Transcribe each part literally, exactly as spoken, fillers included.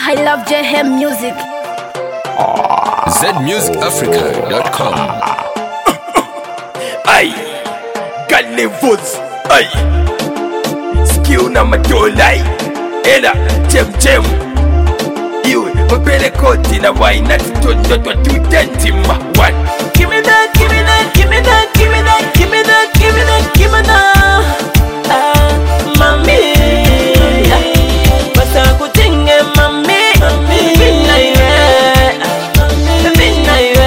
I love J M music. Z music africa dot com. Ay, Carnivals. Ay, skill na madolai. Ela, chem chem. Iwe, mapele koti na waina tutoto twa tutentima. One. Give me that, give me that, give me that, give me that, give me that, give me that, give me that. Ah, mami. Basta kutinge mami. Vina iwe. Vina iwe.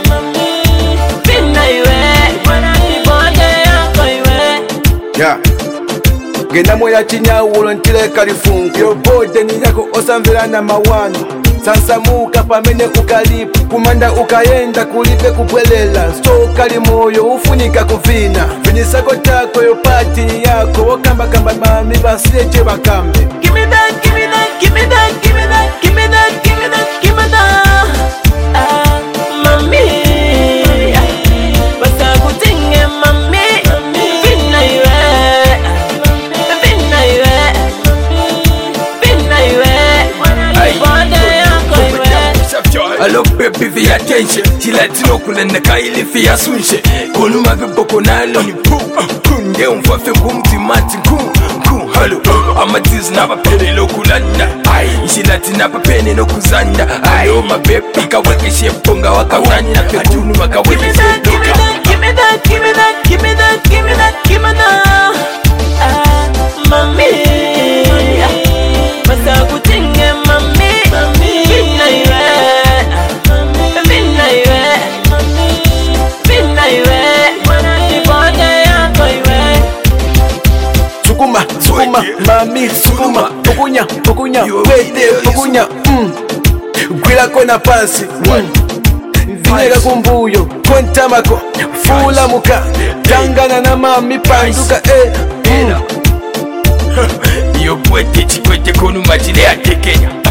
Vina iwe. Nibode yako iwe. Yeah. Genda moya chinyawulo ntile kalifungu yobode ni yako osamvela na mawano sansamuka pamene ukalipu kumanda ukayenda kulipe kupwelela sto kali moyo ufunika kuvina vinisako tako yopati yako wakamba kamba mami basileche bakambe. Give me that, give me that, give me that, give me that, give me that, give me that, give me that. Ah, mami. Basta kutinge mami. Vina iwe. Vina iwe. Vina iwe. Nibode yako iwe. Hello baby via attention. Chilatino kulenda kaili via sunshe. Koluma vipoko nalo ni poo. Kunde umfafe kumti mati kum. Hello, amatiz naba pene no kulanda. Ay, ishilati naba pene no kuzanda. Ayo my baby kaweke sheponga wakawanya petunu makaweke sheponga. Give me that, give me that, give me that, give me that, give me that. Ah, mami. Basta kutinge mami. Vina iwe. Vina iwe. Vina iwe. Nibode yako iwe. Sukuma, sukuma, mami, sukuma, pukunya, pukunya, wete, pukunya, mm. Gwila kona pansi, mm. Vinega kumbuyo, kontamako, fula muka, tangana na mami panduka, eh, mm. Yo pwete chikwete konu majile ya tekenya.